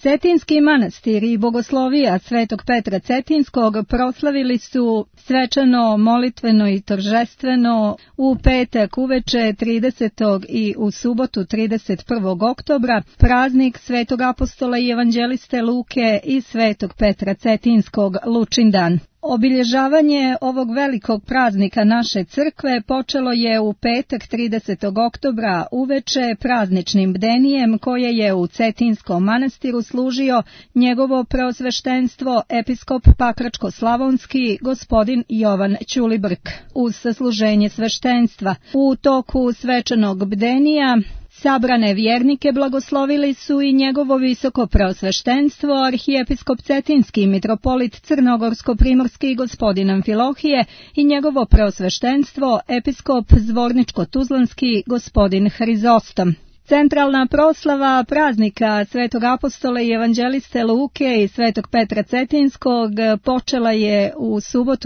Cetinski manastir i bogoslovija Svetog Petra Cetinskog proslavili su svečano, molitveno i торжествено u petak uveče 30. i u subotu 31. oktobra praznik Svetog apostola i evanđeliste Luke i Svetog Petra Cetinskog Lučindan. Obilježavanje ovog velikog praznika naše crkve počelo je u petak 30. oktobra uveče prazničnim bdenijem koje je u Cetinskom manastiru služio njegovo preosveštenstvo episkop Pakračko-slavonski gospodin Jovan Ćulibrk uz sasluženje sveštenstva. U toku svečanog bdenija sabrane vjernike blagoslovili su i njegovo visoko preosveštenstvo arhijepiskop Cetinski mitropolit Crnogorsko-primorski gospodin Amfilohije i njegovo preosveštenstvo episkop Zvorničko-tuzlanski gospodin Hrizostom. Centralna proslava praznika Svetog apostola i evanđeliste Luke i Svetog Petra Cetinskog počela je u subotu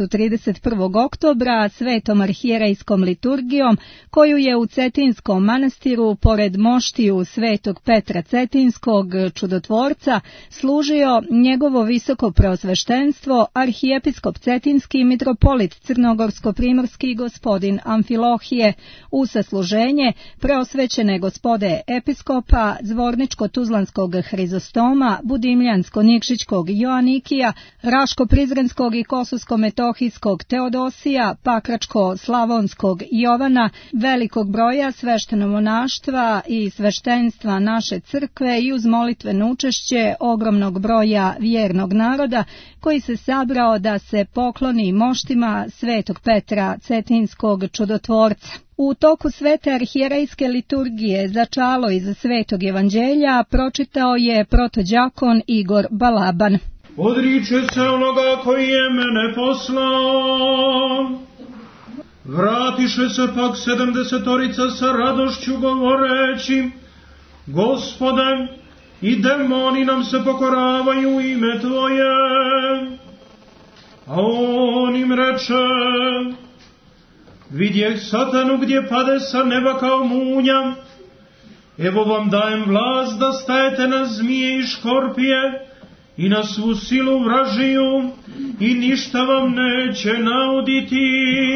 31. oktobra svetom arhijerejskom liturgijom koju je u Cetinskom manastiru pored moštiju Svetog Petra Cetinskog čudotvorca služio njegovo visoko preosveštenstvo arhijepiskop Cetinski mitropolit Crnogorsko-primorski gospodin Amfilohije u sasluženje preosvećene gospode episkopa Zvorničko-tuzlanskog Hrizostoma, Budimljansko-Nikšićkog Joanikija, Raško-Prizrenskog i Kosusko-Metohijskog Teodosija, Pakračko-slavonskog Jovana, velikog broja sveštenomonaštva i sveštenstva naše crkve i uz molitveno učešće ogromnog broja vjernog naroda koji se sabrao da se pokloni moštima Svetog Petra Cetinskog čudotvorca. U toku svete arhijerejske liturgije za čalo iz Svetog evanđelja pročitao je protođakon Igor Balaban. Odriče se onoga koji je mene poslao. Vratiše se pak 70 sa radošću govoreći: Gospode, i demoni nam se pokoravaju u ime Tvoje. A on im reče: Vidjeh satanu gdje pade sa neba kao munja. Evo vam dajem vlast da stajete na zmije i škorpije i na svu silu vražiju i ništa vam neće nauditi.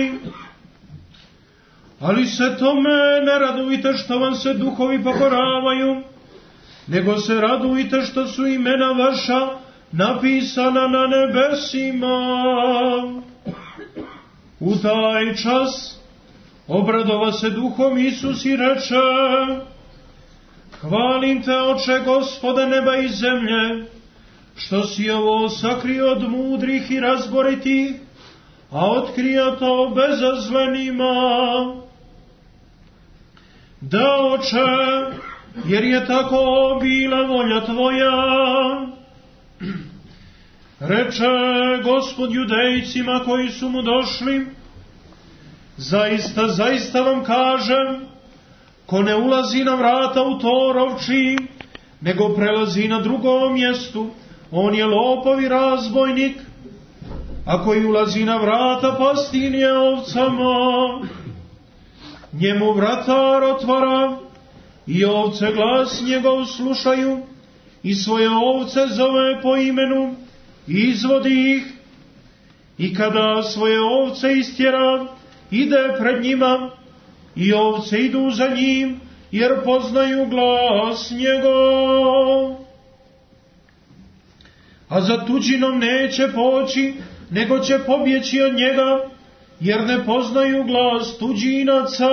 Ali se tome ne radujte što vam se duhovi pokoravaju, nego se radujte što su imena vaša napisana na nebesima. U taj čas obradova se duhom Isus i reče: Hvalim te, Oče, Gospode neba i zemlje, što si ovo sakrio od mudrih i razboritih, a otkrio to bezazlenima. Da, Oče, jer je tako bila volja Tvoja. Reče Gospod judejcima koji su mu došli: Zaista, zaista vam kažem, ko ne ulazi na vrata u Torovči, nego prelazi na drugom mjestu, on je lopov i razbojnik. A koji ulazi na vrata, pastinje ovcama. Njemu vratar otvara i ovce glas njegov slušaju i svoje ovce zove po imenu i izvodi ih, i kada svoje ovce istjera, ide pred njima, i ovce idu za njim, jer poznaju glas njegov. A za tuđinom neće poći, nego će pobjeći od njega, jer ne poznaju glas tuđinaca.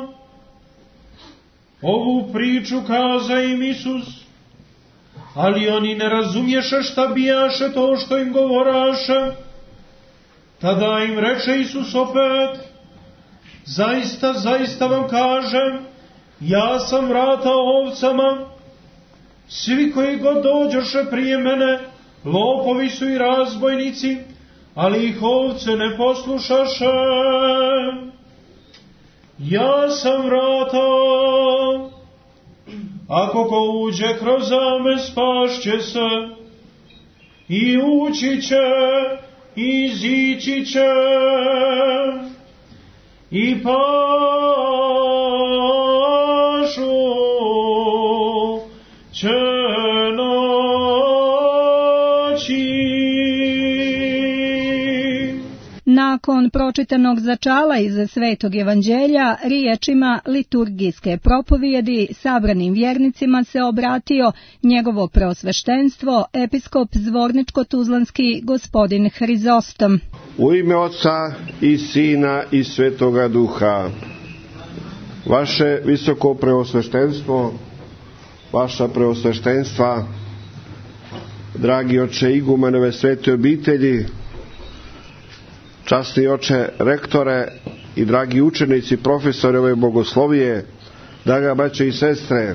Ovu priču kaza im Isus, ali oni ne razumješe šta bijaše to što im govoraše. Tada im reče Isus opet: Zaista, zaista vam kažem, ja sam vrata ovcama. Svi koji god dođoše prije mene, lopovi su i razbojnici, ali ih ovce ne poslušaše. Ja sam vrata. Ako ko uđe kroz me, spašće se, i ući će, i izići će, i pašu će naći. braći. Nakon pročitanog začala iz Svetog evanđelja, riječima liturgijske propovijedi sabranim vjernicima se obratio njegovo preosveštenstvo, episkop Zvorničko-Tuzlanski gospodin Hrizostom. U ime Otca i Sina i Svetoga Duha, vaše visoko preosveštenstvo, vaša preosveštenstva, dragi oče igumenove svete obitelji, časni oče rektore i dragi učenici, profesori ove bogoslovije, draga braćo i sestre,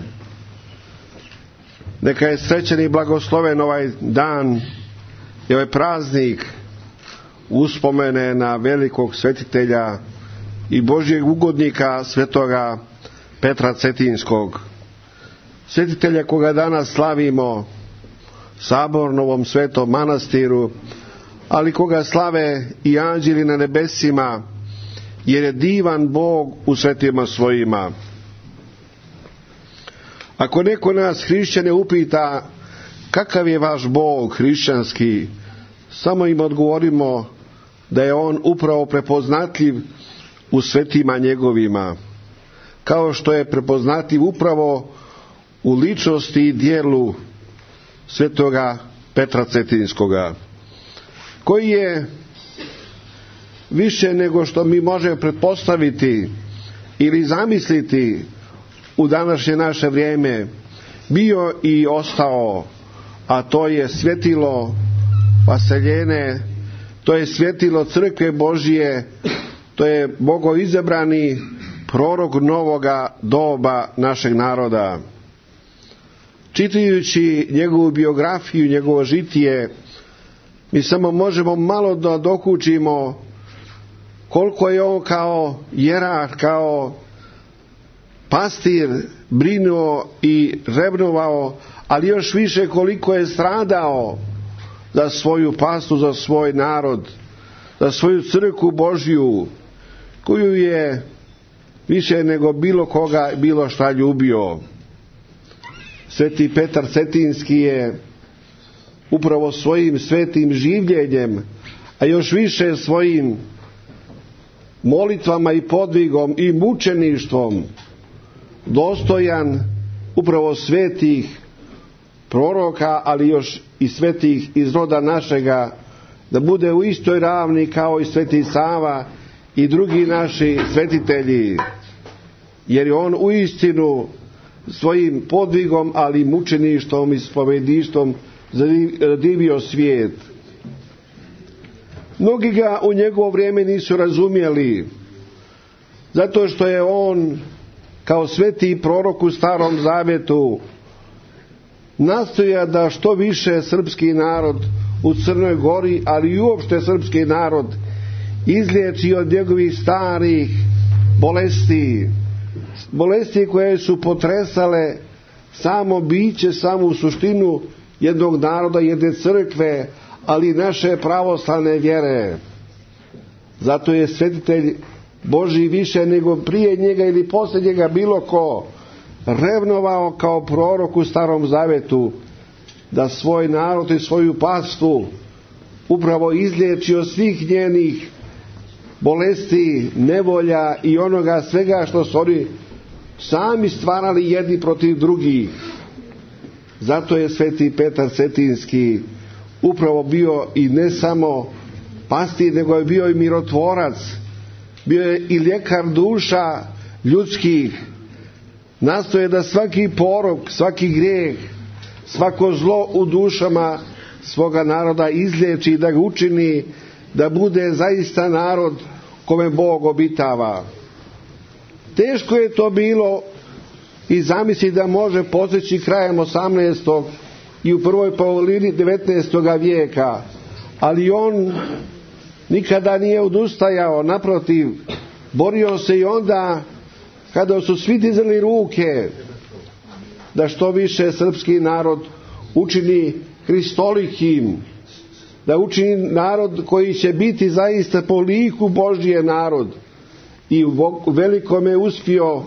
neka je srećen i blagosloven ovaj dan i ovaj praznik uspomene na velikog svetitelja i Božjeg ugodnika svetoga Petra Cetinskog, svetitelja koga danas slavimo sabornovom svetom manastiru, ali koga slave i anđeli na nebesima, jer je divan Bog u svetima svojima. Ako neko nas hrišćane upita kakav je vaš Bog hrišćanski, samo im odgovorimo da je on upravo prepoznatljiv u svetima njegovima, kao što je prepoznatljiv upravo u ličnosti i djelu svetoga Petra Cetinskoga, koji je više nego što mi možemo pretpostaviti ili zamisliti u današnje naše vrijeme bio i ostao, a to je svjetilo vaseljene, to je svjetilo crkve Božije, to je bogoizabrani prorok novoga doba našeg naroda. Čitajući njegovu biografiju, njegovo žitije, mi samo možemo malo da dokučimo koliko je on kao jerarh, kao pastir brinuo i revnovao, ali još više koliko je stradao za svoju pastu, za svoj narod, za svoju crkvu Božju, koju je više nego bilo koga, bilo šta ljubio. Sveti Petar Cetinski je upravo svojim svetim življenjem, a još više svojim molitvama i podvigom i mučeništvom dostojan upravo svetih proroka, ali još i svetih iz roda našega, da bude u istoj ravni kao i sveti Sava i drugi naši svetitelji, jer je on uistinu svojim podvigom, ali i mučeništvom i spovedništvom zadivio svijet. Mnogi ga u njegovo vrijeme nisu razumjeli, zato što je on kao sveti prorok u Starom Zavjetu nastoja da što više srpski narod u Crnoj Gori, ali i uopšte srpski narod, izliječi od njegovih starih bolesti koje su potresale samo biće, samu suštinu jednog naroda, jedne crkve, ali i naše pravoslavne vjere. Zato je svetitelj Božji više nego prije njega ili poslije njega bilo ko revnovao kao prorok u Starom Zavjetu da svoj narod i svoju pastu upravo izliječi od svih njenih bolesti, nevolja i onoga svega što su oni sami stvarali jedni protiv drugih. Zato je sveti Petar Cetinski upravo bio i ne samo pastir, nego je bio i mirotvorac, bio je i ljekar duša ljudskih. Nastoje da svaki porok, svaki grijeh, svako zlo u dušama svoga naroda izliječi, da ga učini da bude zaista narod kome Bog obitava. Teško je to bilo i zamisli da može postići krajem 18. i u prvoj polovini 19. vijeka, ali on nikada nije odustajao, naprotiv, borio se i onda kada su svi dizali ruke da što više srpski narod učini kristolikim, da učini narod koji će biti zaista po liku Božije narod, i u velikome uspio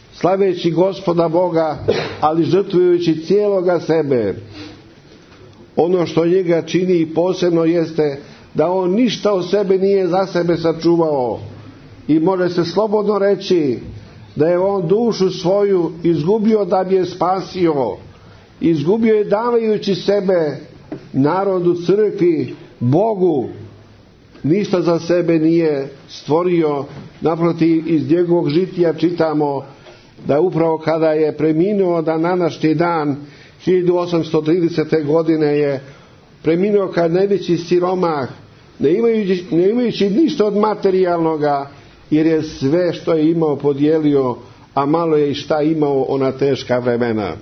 slaveći Gospoda Boga, ali žrtvujući cijeloga sebe. Ono što njega čini posebno jeste da on ništa od sebe nije za sebe sačuvao i može se slobodno reći da je on dušu svoju izgubio da bi je spasio. Izgubio je davajući sebe narodu, crkvi, Bogu. Ništa za sebe nije stvorio. Naprotiv, iz njegovog žitija čitamo da upravo kada je preminuo, da na današnji dan 1830. godine je preminuo kao najveći siromah, ne imajući ništa od materijalnoga, jer je sve što je imao podijelio, a malo je i šta imao ona teška vremena.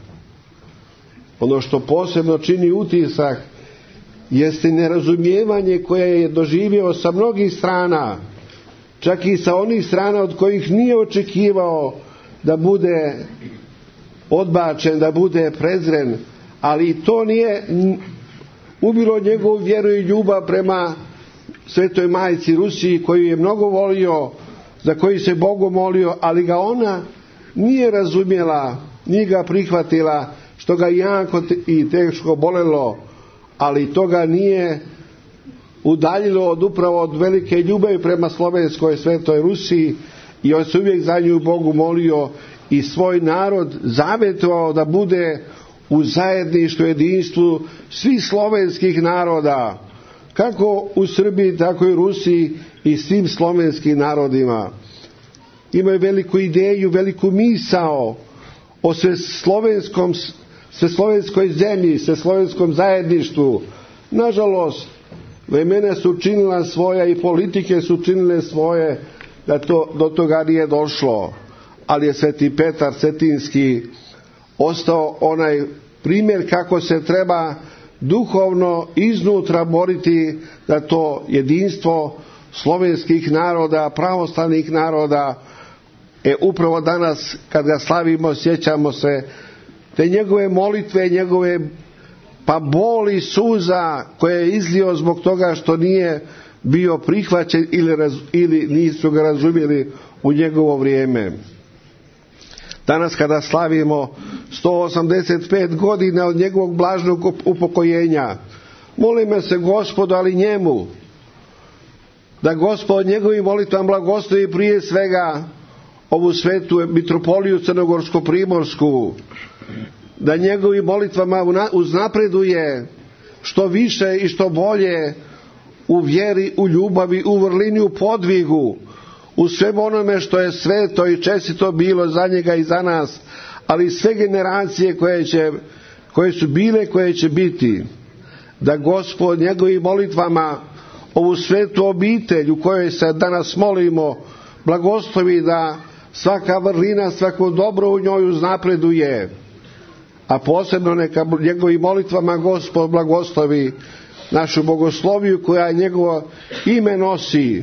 Ono što posebno čini utisak jeste nerazumijevanje koje je doživio sa mnogih strana, čak i sa onih strana od kojih nije očekivao da bude odbačen, da bude prezren, ali to nije ubilo njegovu vjeru i ljubav prema Svetoj Majci Rusiji, koju je mnogo volio, za koju se Bogu molio, ali ga ona nije razumjela, nije ga prihvatila, što ga jako i teško bolelo, ali to ga nije udaljilo upravo od velike ljubavi prema slovenskoj Svetoj Rusiji, i on se uvijek za nju Bogu molio i svoj narod zavetovao da bude u zajedništvu, jedinstvu svih slovenskih naroda, kako u Srbiji, tako i u Rusiji i svim slovenskim narodima. Imaju veliku ideju, veliku misao o sveslovenskoj zemlji, sveslovenskom zajedništvu. Nažalost, vremena su činila svoja i politike su činile svoje da do toga nije došlo. Ali je Sveti Petar Cetinski ostao onaj primjer kako se treba duhovno iznutra boriti da to jedinstvo slovenskih naroda, pravoslavnih naroda, upravo danas kad ga slavimo sjećamo se te njegove molitve, njegove pa boli, suza koje je izlio zbog toga što nije bio prihvaćen ili nisu ga razumjeli u njegovo vrijeme. Danas kada slavimo 185 godina od njegovog blaženog upokojenja, molimo se Gospodu, ali njemu, da Gospod njegovim molitvama blagoslovi prije svega ovu svetu mitropoliju crnogorsko-primorsku, da njegovim molitvama uznapreduje što više i što bolje u vjeri, u ljubavi, u vrlini, u podvigu, u svemu onome što je sveto i čestito bilo za njega i za nas, ali sve generacije koje su bile, koje će biti, da Gospod njegovim molitvama ovu svetu obitelj u kojoj se danas molimo blagoslovi, da svaka vrlina, svako dobro u njoj uznapreduje, a posebno neka njegovim molitvama Gospod blagoslovi našu bogosloviju koja njegovo ime nosi.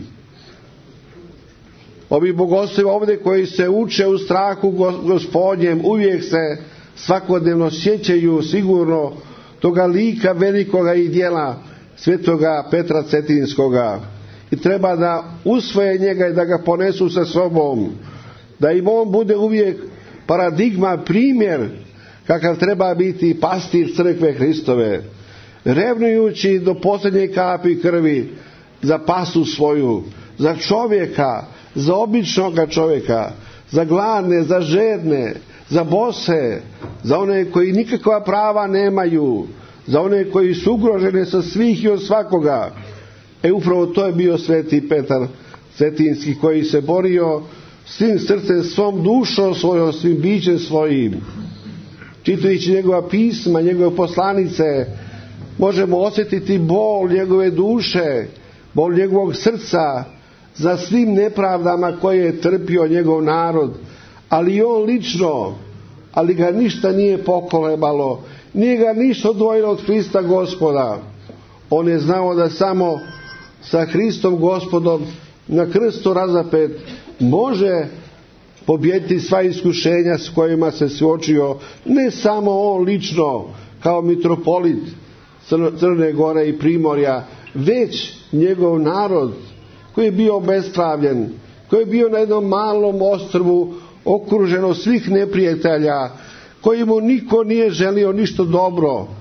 Ovi bogoslovi ovdje koji se uče u strahu Gospodnjem uvijek se svakodnevno sjećaju sigurno toga lika velikoga i djela svetoga Petra Cetinskoga i treba da usvoje njega i da ga ponesu sa sobom, da im on bude uvijek paradigma, primjer kakav treba biti pastir crkve Hristove, revnujući do posljednje kapi krvi za pasu svoju, za čovjeka, za običnoga čovjeka, za gladne, za žedne, za bose, za one koji nikakva prava nemaju, za one koji su ugroženi sa svih i od svakoga. Upravo to je bio Sveti Petar Cetinski, koji se borio svim srcem, svom dušom svojom, svim bićem svojim. Čitajući njegova pisma, njegove poslanice, možemo osjetiti bol njegove duše, bol njegovog srca za svim nepravdama koje je trpio njegov narod, ali i on lično, ali ga ništa nije pokolebalo, nije ga ništa odvojilo od Hrista Gospoda. On je znao da samo sa Hristom Gospodom na krstu razapet može pobijediti sva iskušenja s kojima se suočio, ne samo on lično kao mitropolit Crne Gore i Primorja, već njegov narod koji je bio obespravljen, koji je bio na jednom malom ostrvu okruženo svih neprijatelja, koji mu niko nije želio ništa dobro,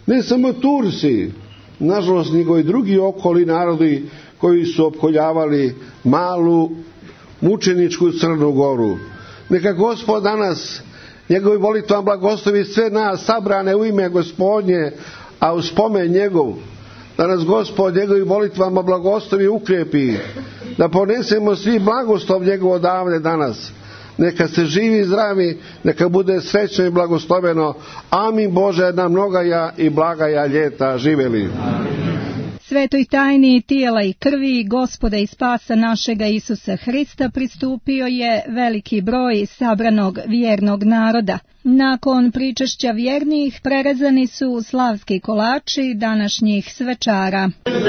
Ne samo Turci, nažalost, nego i drugi okoli narodi koji su opkoljavali malu mučeničku Crnu Goru. Neka Gospod danas njegovi molitvom blagoslovi sve nas sabrane u ime Gospodnje, a u spomen njegov, da nas Gospod njegovim molitvama blagoslovi ukrijepi, da ponesemo svi blagoslov njegov odavde danas. Neka se živi i zdravi, neka bude srećno i blagosloveno. Amin Bože, na mnogaja i blagaja ljeta živeli. Svetoj tajni tijela i krvi Gospoda i spasa našega Isusa Hrista pristupio je veliki broj sabranog vjernog naroda. Nakon pričešća vjernih prerezani su slavski kolači današnjih svečara.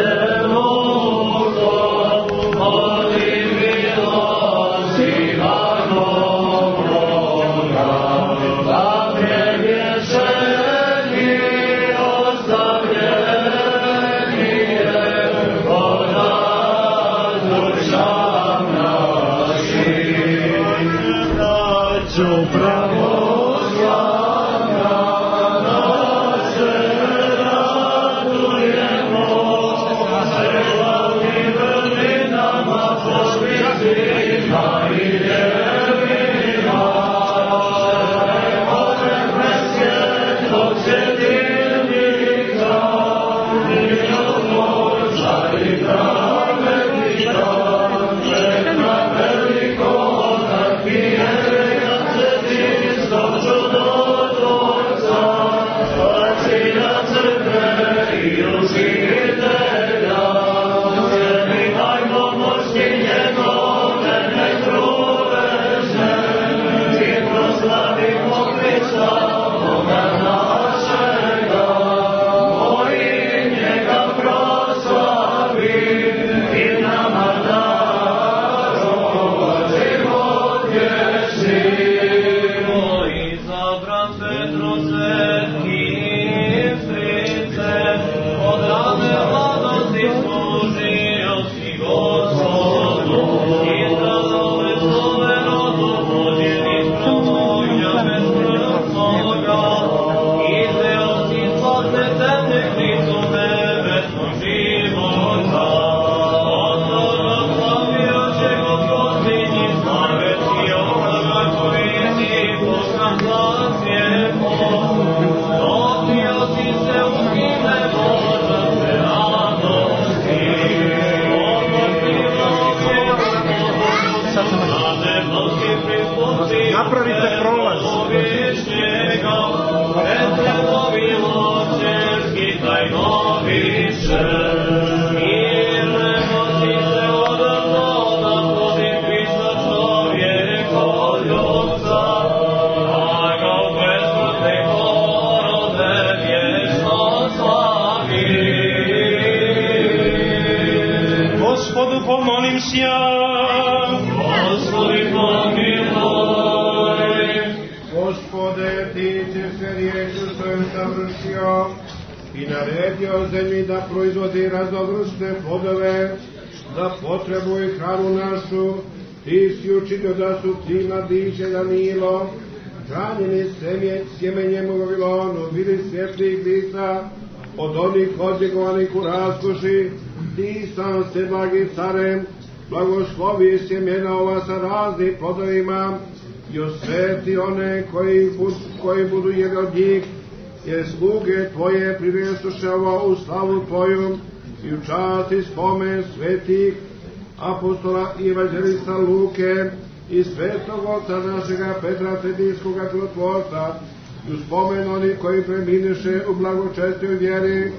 Napravite prolaz. Gospodu pomolim se ja. Gospodi pomiluj. Gospode, ti si se riječju svojom savršio i naredio zemlji da proizvodi raznovrsne plodove za potrebu i hranu našu. Ti si učinio da su ptima diše Danilo, hranjeni sjemenjem u Vavilonu, bili svjetlih lica od onih odjegovanih u raskoši. Ti sam se, blagi carem, blagoslovi sjemena ova sa raznim plodovima i osveti one koji budu jeli od njih, jer sluge tvoje privestuše ovo u slavu tvoju i u čast i spomen svetih apostola i evanđelista Luke i svetog oca našega Petra Cetinskoga čudotvorca i u spomen onih koji premineše u blagočestoj vjeri.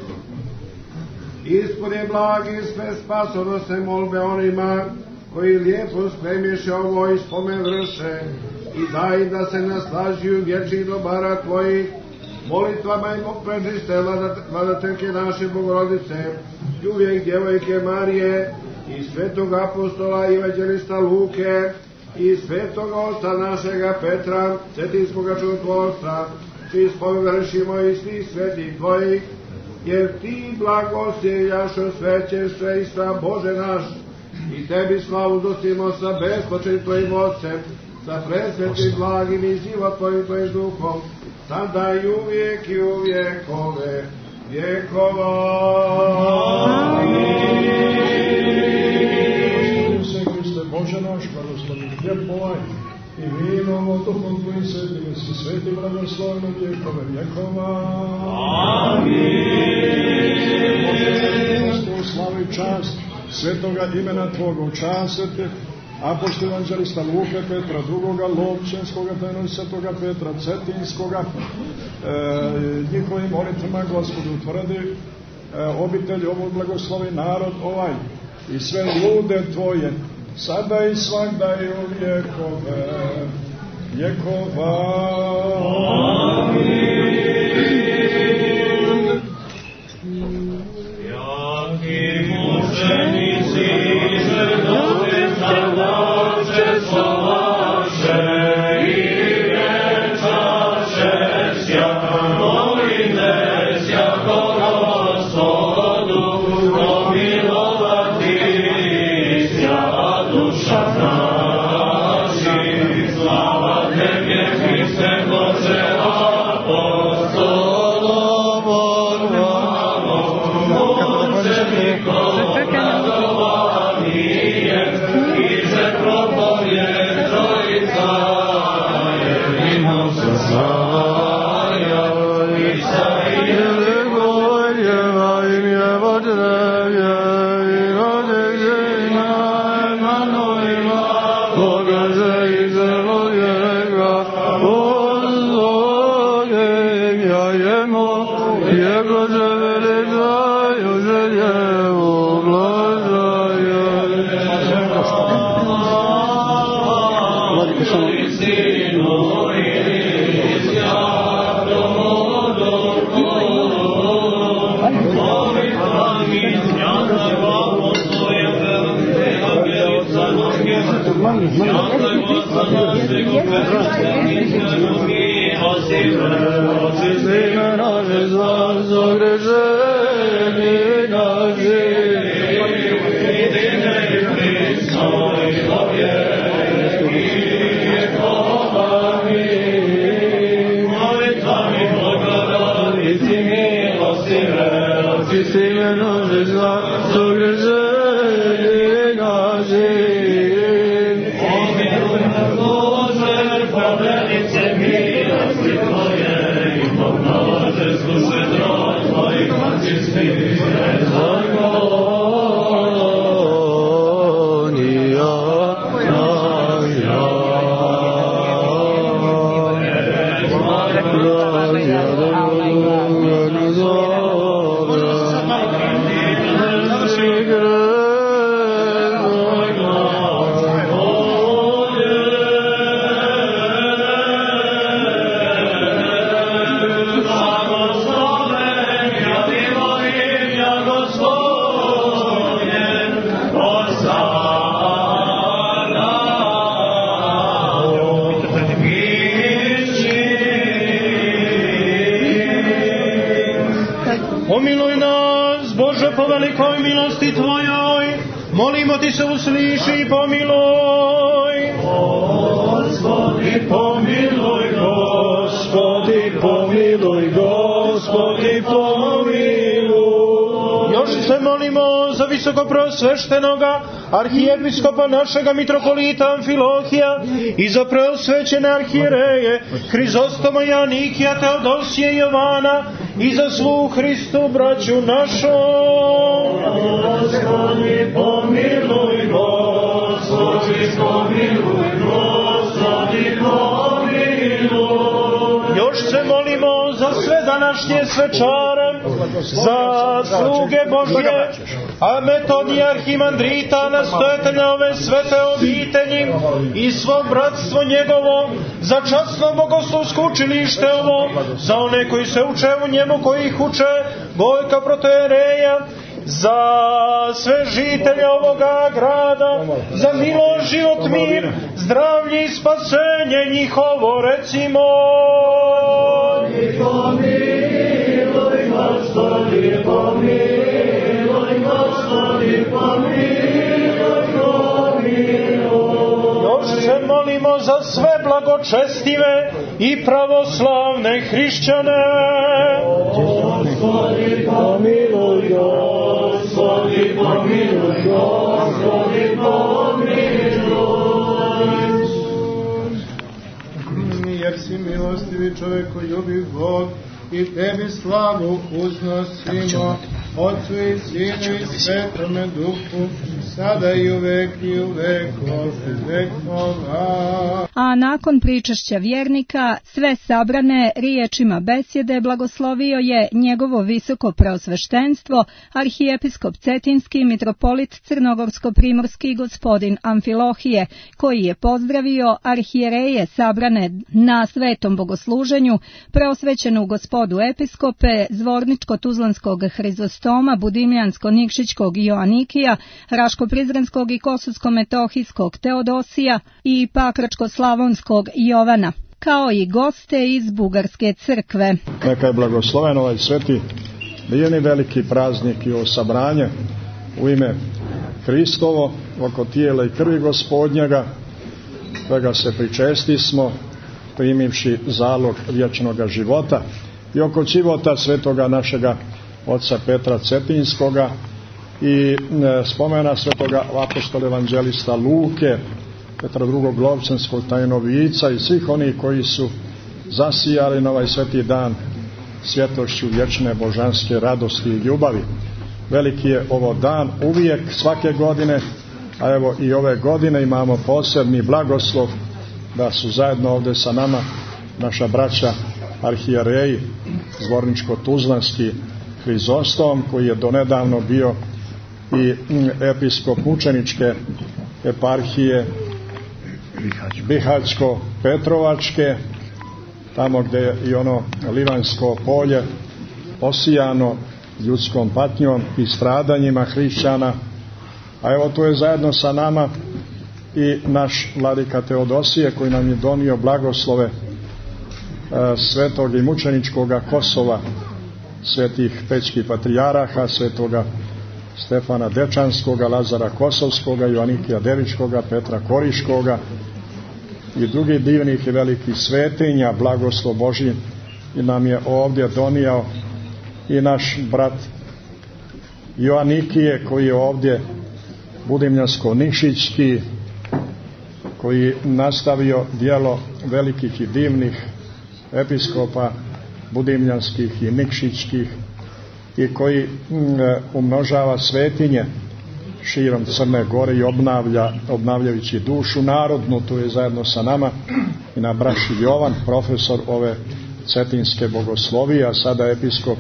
Ispuni blagi sve spasonosne molbe onima koji lijepo spremješe ovo i spomen vrše i daj da se naslažuju vječnih dobara tvojih molitvama i prežiste vladateljke naše Bogorodice i uvijek djevojke Marije i svetog apostola i evanđelista Luke i svetog oca našega Petra Cetinskoga čudotvorca, čiji spomen vršimo i svih svetih tvojih, jer ti blagosjeljašo svećeše i sa Bože naš, i tebi slavu dostimo sa bespočenim tvojim Otcem, sa presvetim blagim i život tvojim duhom, sada i uvijek ove. vjekova. Gospodin se Hriste, Bože naš, blagoslovi hljeb ovaj i vino ovo Duhom Tvojim svetim, i si sveti blagoslovi na vjekove vjekova. Amin. U slavu i čast svetoga imena Tvoga, častite apostol evanđelista Luke, Petra drugoga, Lovćenskoga, tajnog svetoga Petra Cetinskoga, njihovim molitvama Gospodu utvrdi obitelj ovog, blagoslovi narod ovaj i sve ljude Tvoje, sada i svagda i u vjekove vjekova. Amin. Jaki mučenici žrtve zalaže slaže i vječaše sja, moline sja Gospodu, pomilovati sja duša naši, slava Tebe Hriste Bože visokopreosveštenoga arhijepiskopa našega mitropolita Amfilohija i za preosvećene arhijereje Hrizostoma, Janikija, Teodosije i Jovana i za svu Hristu braću našu. Gospodi pomiluj, Gospodi pomiluj, Gospodi pomiluj. Još se molimo za sve današnje svečare, za sluge Božje, a Metodija arhimandrita, nastojatelja ove svete obitelji i svo bratstvo njegovo, za časno bogoslovsko učilište ovo, za one koji se uče u njemu, koji ih uče, Gojka protojereja, za sve žitelje ovoga grada, za milost, život, mir, zdravlje i spasenje njihovo, recimo. Pomiluj, Gospodi, pomiluj, Gospodi, pomiluj, pomiluj. Još se molimo za sve blagočestive i pravoslavne hrišćane. Gospodi pomiluj, Gospodi pomiluj, Gospodi pomiluj. Jer si milostivi čovekoljubiv Bog, i tebi slavu uznosimo, Otcu i Sinu i Svetome Duhu, sada i uvek i u vekove vekova. A nakon pričašća vjernika, sve sabrane riječima besjede blagoslovio je njegovo visoko preosveštenstvo, arhijepiskop Cetinski, mitropolit Crnogorsko-primorski gospodin Amfilohije, koji je pozdravio arhijereje sabrane na svetom bogosluženju, preosvećenu gospodu episkope, Zvorničko-Tuzlanskog Hrizostoma, Budimljansko-Nikšićkog Joanikija, Raško-Prizrenskog i Kosovsko-Metohijskog Teodosija i Pakračko-Slavonskog Jovana, kao i goste iz Bugarske crkve. Neka je blagosloven ovaj sveti divni veliki praznik i ovo sabranje u ime Hristovo oko tijela i krvi Gospodnjega, kojega se pričestismo primivši zalog vječnoga života, i oko života svetoga našega oca Petra Cetinskoga i spomena svetoga apostola evanđelista Luke, Petra II. Lovćenskog tajnovica i svih onih koji su zasijali na ovaj sveti dan svjetlošću vječne božanske radosti i ljubavi. Veliki je ovo dan uvijek, svake godine, a evo i ove godine imamo posebni blagoslov da su zajedno ovdje sa nama naša braća arhijereji Zvorničko-Tuzlanski Hrizostom, koji je donedavno bio i episkop mučeničke eparhije Bihaćko-Petrovačke, tamo gdje je i ono Livanjsko polje osijano ljudskom patnjom i stradanjima hrišćana. A evo tu je zajedno sa nama i naš vladika Teodosije, koji nam je donio blagoslove svetog i mučeničkoga Kosova, svetih pećkih patrijaraha, svetoga Stefana Dečanskoga, Lazara Kosovskoga, Joanikija Devičkoga, Petra Koriškoga i drugih divnih i velikih svetinja. Blagoslov Božji i nam je ovdje donio i naš brat Joanikije, koji je ovdje Budimljansko-Nikšićki, koji nastavio djelo velikih i divnih episkopa budimljanskih i nikšićkih i koji umnožava svetinje širom Crne Gore i obnavljajući dušu narodnu. Tu je zajedno sa nama i na braći Jovan, profesor ove cetinske bogoslovije, a sada episkop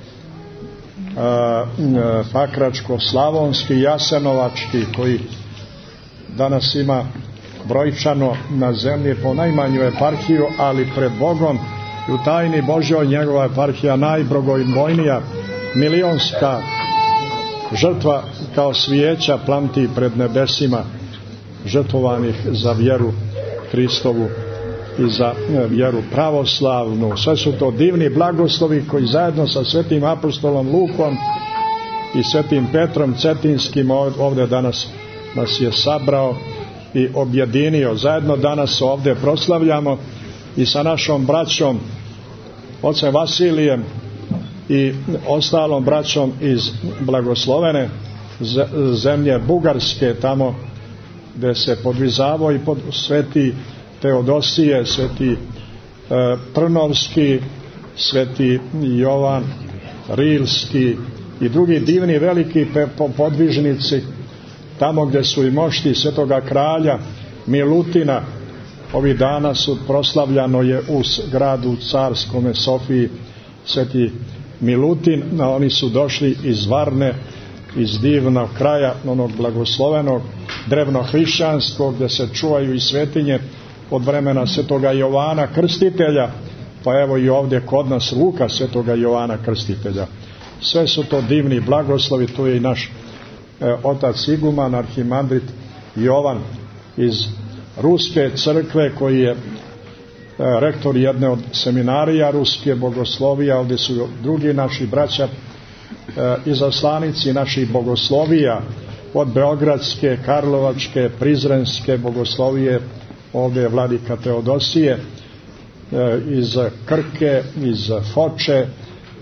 Pakračko-Slavonski, Jasenovački, koji danas ima brojčano na zemlji po najmanju eparhiju, ali pred Bogom i u tajni Božjoj njegova eparhija najbrojnija, milionska žrtva kao svijeća plamti pred nebesima žrtvovanih za vjeru Hristovu i za vjeru pravoslavnu. Sve su to divni blagoslovi koji zajedno sa svetim apostolom Lukom i svetim Petrom Cetinskim ovdje danas nas je sabrao i objedinio. Zajedno danas ovdje proslavljamo i sa našom braćom ocem Vasilijem i ostalom braćom iz blagoslovene zemlje Bugarske, tamo gdje se podvizavao i sveti Teodosije, sveti Trnovski, sveti Jovan Rilski i drugi divni veliki podvižnici, tamo gdje su i mošti svetoga kralja Milutina. Ovih dana su proslavljano je u gradu Carskome Sofiji sveti Milutin, a oni su došli iz Varne, iz divnog kraja, onog blagoslovenog drevnohrišćanskog, gdje se čuvaju i svetinje od vremena svetoga Jovana Krstitelja, pa evo i ovdje kod nas Luka svetoga Jovana Krstitelja. Sve su to divni blagoslovi. Tu je i naš otac iguman, arhimandrit Jovan iz Ruske crkve, koji je rektor jedne od seminarija Ruske bogoslovija. Ovdje su drugi naši braća izaslanici naših bogoslovija od Beogradske, Karlovačke, Prizrenske bogoslovije. Ovdje je vladika Teodosije iz Krke, iz Foče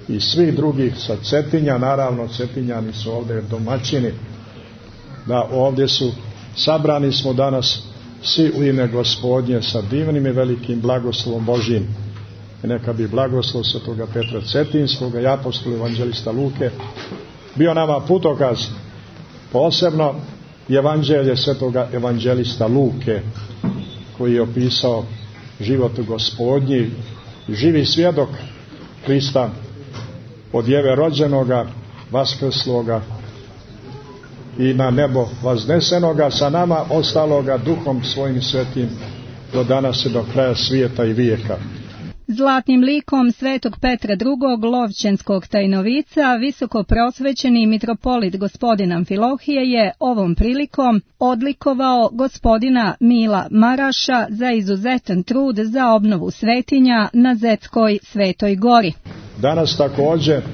i svih drugih sa Cetinja. Naravno, Cetinjani su ovdje domaćini, da ovdje su sabrani smo danas svi u ime Gospodnje sa divnim i velikim blagoslovom Božjim. I neka bi blagoslov svetoga Petra Cetinskoga i apostola evanđelista Luke bio nama putokaz, posebno evanđelje svetoga evanđelista Luke, koji je opisao život Gospodnji, živi svjedok Krista, od Jeve rođenoga, vaskrsloga i na nebo vaznesenoga, sa nama ostaloga Duhom svojim svetim do danas i do kraja svijeta i vijeka. Zlatnim likom svetog Petra II. Lovćenskog tajnovica, visoko prosvećeni mitropolit gospodin Amfilohije je ovom prilikom odlikovao gospodina Mila Maraša za izuzetan trud za obnovu svetinja na Zetskoj Svetoj Gori. Danas također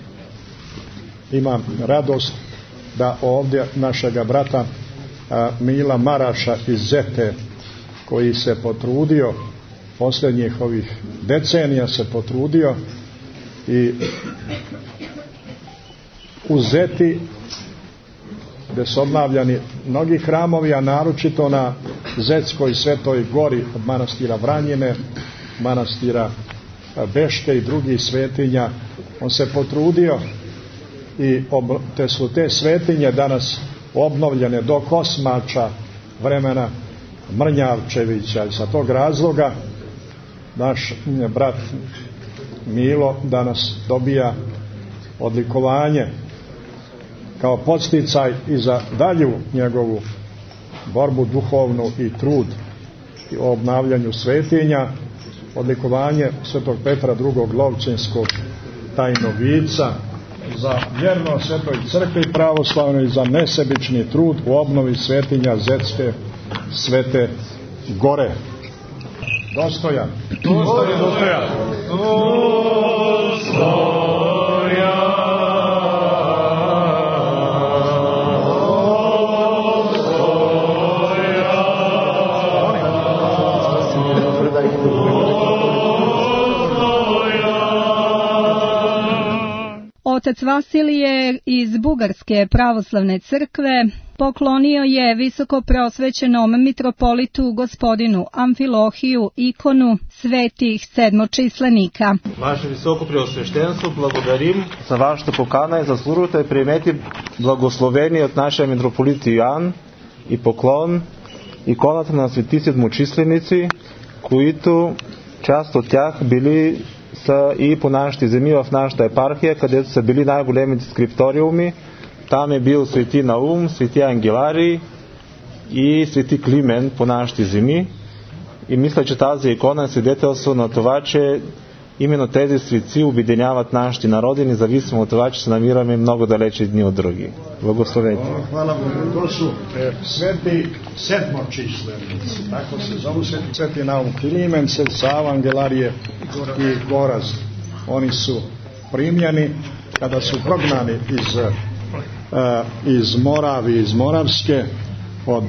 imam radost da ovdje našega brata Mila Maraša iz Zete, koji se potrudio posljednjih ovih decenija, se potrudio i u Zeti, gdje su obnavljani mnogi hramovi, a naročito na Zetskoj Svetoj Gori od manastira Vranjine, manastira Beške i drugih svetinja, on se potrudio i te su te svetinje danas obnovljene do Kosmača vremena Mrnjavčevića, i sa tog razloga naš brat Milo danas dobija odlikovanje kao podsticaj i za dalju njegovu borbu duhovnu i trud o obnavljanju svetinja, odlikovanje svetog Petra II. Lovćenskog tajnovica za vjerno Svetoj crkvi pravoslavnoj i za nesebični trud u obnovi svetinja Zetske Svete Gore. Dostojan. Otac Vasilije iz Bugarske pravoslavne crkve poklonio je visoko prosvećenom mitropolitu gospodinu Amfilohiju ikonu svetih sedmočislenika. Ваше високо преосвещенство, благодарим за вашата покана и заслужавате приемете благословение от нашия митрополит Йоан и поклон иконата на свети седмочисленици, които част от тях били са и по нашите земи в нашата епархия, където са били най-големите скрипториуми. Там е бил свети Наум, свети Ангеларий и свети Климен по нашите земи. И мисля, че тази икона е свидетелство на това, че именно тези светци обединяват нашите народи, независимо от това, че се намираме много далече едни от други. Благословете. Hvala Bogu. To su sveti sedmočislenici, tako se zovu, sveti Naum, Klimen, sveti Sava, Angelarije i Goraz. Oni su primljeni kada su prognani iz Moravije, iz Moravske, od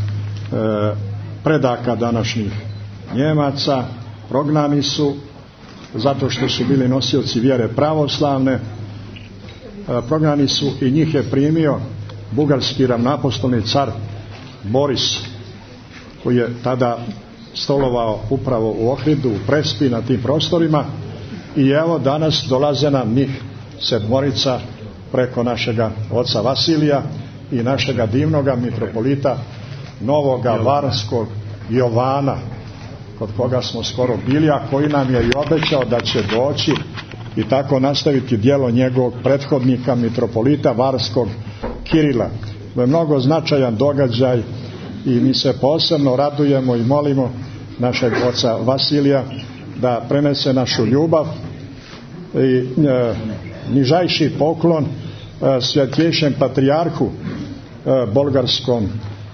predaka današnjih Njemaca. Prognani su zato što su bili nosioci vjere pravoslavne. Prognani su i njih je primio bugarski ravnoapostolni car Boris, koji je tada stolovao upravo u Ohridu, u Prespi, na tim prostorima. I evo danas dolaze nam njih sedmorica preko našega oca Vasilija i našega divnoga mitropolita Novoga Varskog Jovana, kod koga smo skoro bili, a koji nam je i obećao da će doći i tako nastaviti djelo njegovog prethodnika mitropolita Varskog Kirila. To je mnogo značajan događaj i mi se posebno radujemo i molimo našeg oca Vasilija da prenese našu ljubav i nižajši poklon svjetljejšem patrijarhu bolgarskom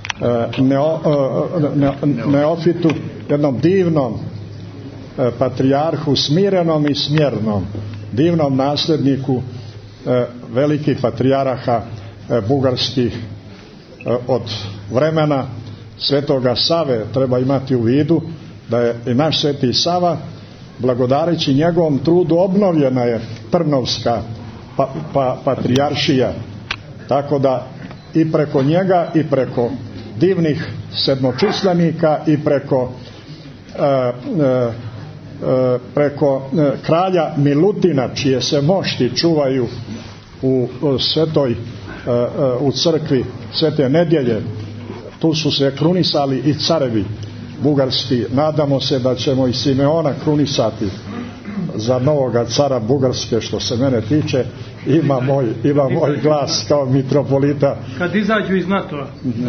Neofitu, jednom divnom patrijarhu, smirenom i smjernom, divnom nasljedniku velikih patrijaraha bugarskih od vremena svetoga Save. Treba imati u vidu da je i naš sveti Sava blagodareći njegovom trudu obnovljena je Trnovska patrijaršija, tako da i preko njega i preko divnih sedmočislenika i preko kralja Milutina, čije se mošti čuvaju u crkvi Svete Nedjelje. Tu su se krunisali i carevi bugarski. Nadamo se da ćemo i Simeona krunisati za novoga cara Bugarske. Što se mene tiče, ima moj glas kao mitropolita. Kad izađu iz NATO-a.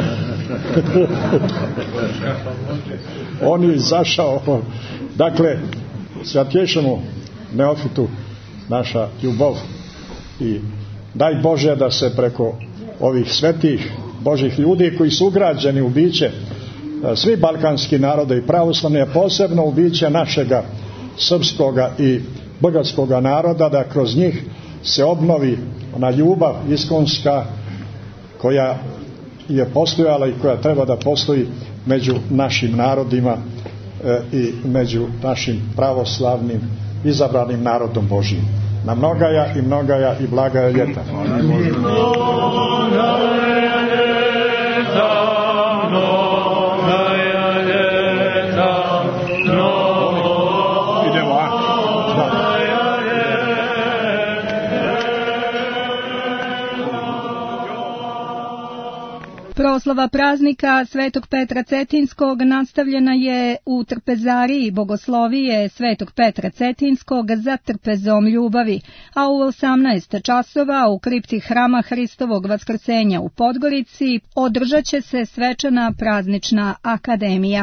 On je izašao. Dakle, svatješemu Neofitu naša ljubav i daj Bože da se preko ovih svetih Božih ljudi koji su ugrađeni u biće svi balkanski narode i pravoslavne, posebno u biće našega srpskoga i bugarskoga naroda, da kroz njih se obnovi ona ljubav iskonska koja je postojala i koja treba da postoji među našim narodima i među našim pravoslavnim izabranim narodom Božjim. Na mnogaja i mnogaja i blagaja ljeta. Proslava praznika Svetog Petra Cetinskog nastavljena je u trpezariji Bogoslovije Svetog Petra Cetinskog za trpezom ljubavi, a u 18 časova u kripti Hrama Hristovog Vaskrsenja u Podgorici održat će se svečana praznična akademija.